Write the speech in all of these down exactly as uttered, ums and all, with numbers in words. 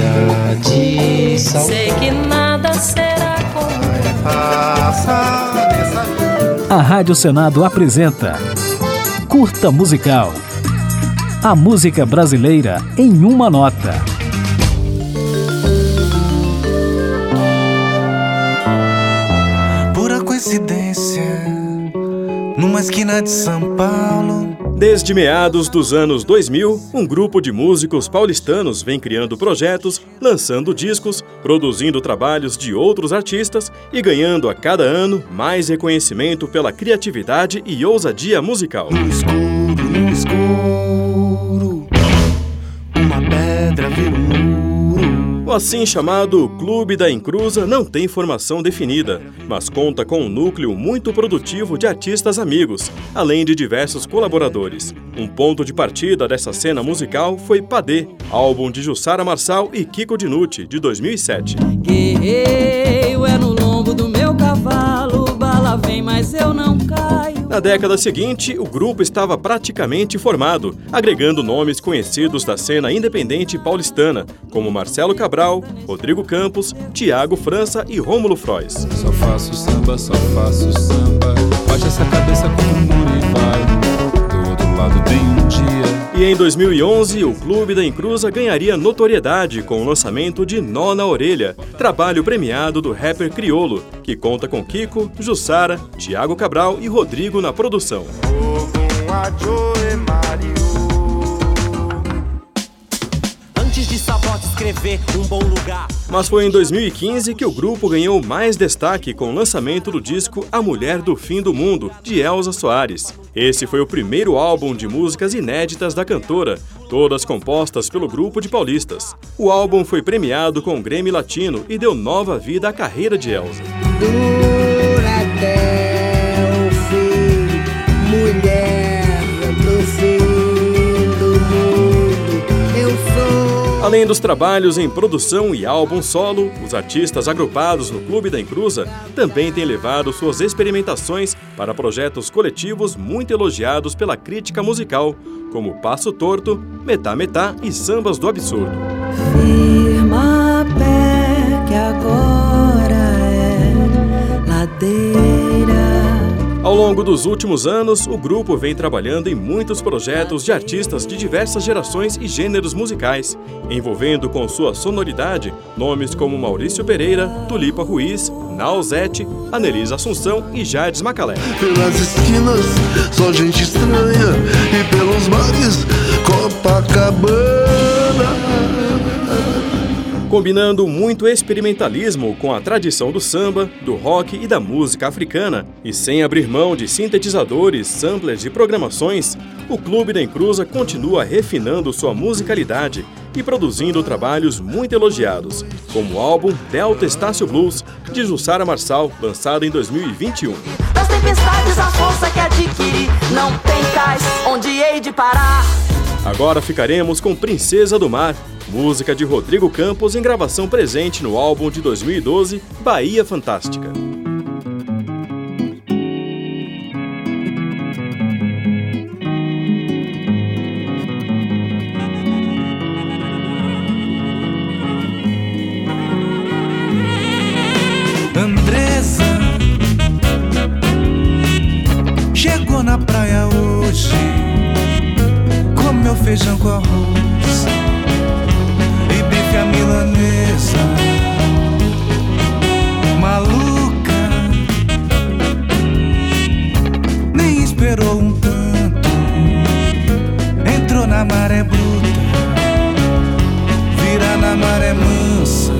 cheia de sal. Sei que nada será como passa nessa vida. A Rádio Senado apresenta Curta Musical. A música brasileira em uma nota. Pura coincidência, numa esquina de São Paulo. Desde meados dos anos dois mil, um grupo de músicos paulistanos vem criando projetos, lançando discos, produzindo trabalhos de outros artistas e ganhando a cada ano mais reconhecimento pela criatividade e ousadia musical. No escuro, no escuro, uma pedra vira um muro. O assim chamado Clube da Encruza não tem formação definida, mas conta com um núcleo muito produtivo de artistas amigos, além de diversos colaboradores. Um ponto de partida dessa cena musical foi Padê, álbum de Jussara Marçal e Kiko Dinucci, de dois mil e sete. guerreiro é no lombo do meu cavalo, bala vem, mas eu não caio. Na década seguinte, o grupo estava praticamente formado, agregando nomes conhecidos da cena independente paulistana, como Marcelo Cabral, Rodrigo Campos, Tiago França e Rômulo Frois. Só faço samba, só faço samba. Baixa essa cabeça como um muro e vai. Do outro lado tem um dia. E em dois mil e onze, o Clube da Encruza ganharia notoriedade com o lançamento de Nó na Orelha, trabalho premiado do rapper criolo, que conta com Kiko, Jussara, Tiago Cabral e Rodrigo na produção. Antes de Sabota escrever um bom lugar. Mas foi em dois mil e quinze que o grupo ganhou mais destaque com o lançamento do disco A Mulher do Fim do Mundo, de Elza Soares. Esse foi o primeiro álbum de músicas inéditas da cantora, todas compostas pelo grupo de paulistas. O álbum foi premiado com o Grammy Latino e deu nova vida à carreira de Elza. Dura até o fim, mulher do fim do mundo, eu sou. Além dos trabalhos em produção e álbum solo, os artistas agrupados no Clube da Encruza também têm levado suas experimentações para projetos coletivos muito elogiados pela crítica musical, como Passo Torto, Metá Metá e Sambas do Absurdo. Firma pé que agora é ladeira. Ao longo dos últimos anos, o grupo vem trabalhando em muitos projetos de artistas de diversas gerações e gêneros musicais, envolvendo com sua sonoridade nomes como Maurício Pereira, Tulipa Ruiz, Nausete, Anelisa Assunção e Jardes Macalé. Pelas esquinas, só gente estranha, e pelos mares, Copacabana. Combinando muito experimentalismo com a tradição do samba, do rock e da música africana, e sem abrir mão de sintetizadores, samplers e programações, o Clube da Encruza continua refinando sua musicalidade e produzindo trabalhos muito elogiados, como o álbum Delta Estácio Blues, de Jussara Marçal, lançado em dois mil e vinte e um. Das tempestades a força que adquiri, não tem cais onde hei de parar. Agora ficaremos com Princesa do Mar, música de Rodrigo Campos em gravação presente no álbum de dois mil e doze, Bahia Fantástica. Andressa chegou na praia hoje, comeu feijão com arroz e bife à milanesa. Maluca, nem esperou um tanto, entrou na maré bruta, vira na maré mansa.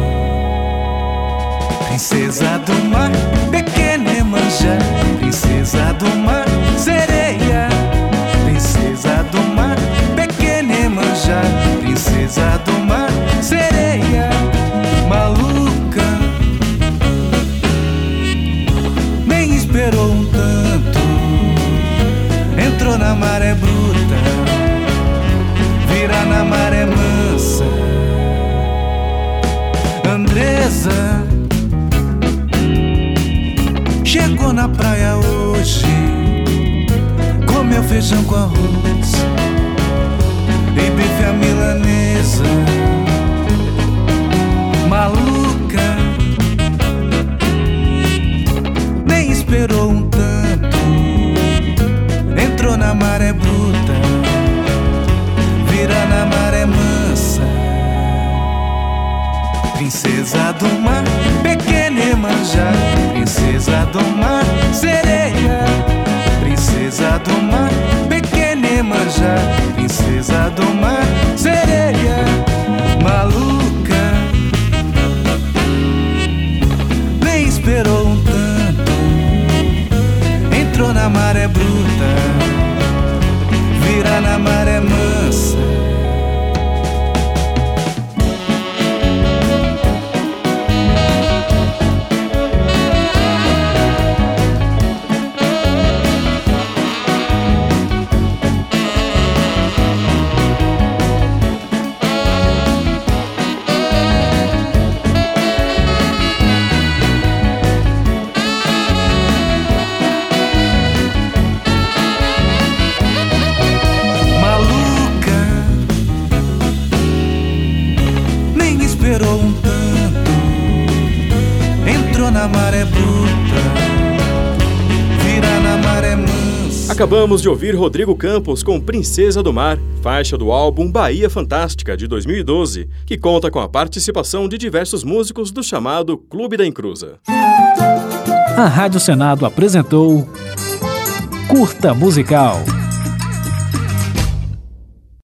Princesa do mar, pequena Emanjá, princesa do mar, sereia. Princesa do mar, pequena Emanjá, princesa do mar, sereia. Maluca, nem esperou um tanto, entrou na maré bruta, vira na maré mansa. Andresa chegou na praia hoje, comeu feijão com arroz e bife à milanesa. princesa do mar, pequena Iemanjá, princesa do mar, sereia, princesa do mar, pequena Iemanjá, princesa do mar, sereia, maluca, nem esperou um tanto, entrou na maré bruta, vira na maré mansa. Esperou um tanto, entrou na maré bruta, vira na maré mansa. Acabamos de ouvir Rodrigo Campos com Princesa do Mar, faixa do álbum Bahia Fantástica, de dois mil e doze, que conta com a participação de diversos músicos do chamado Clube da Encruza. A Rádio Senado apresentou Curta Musical.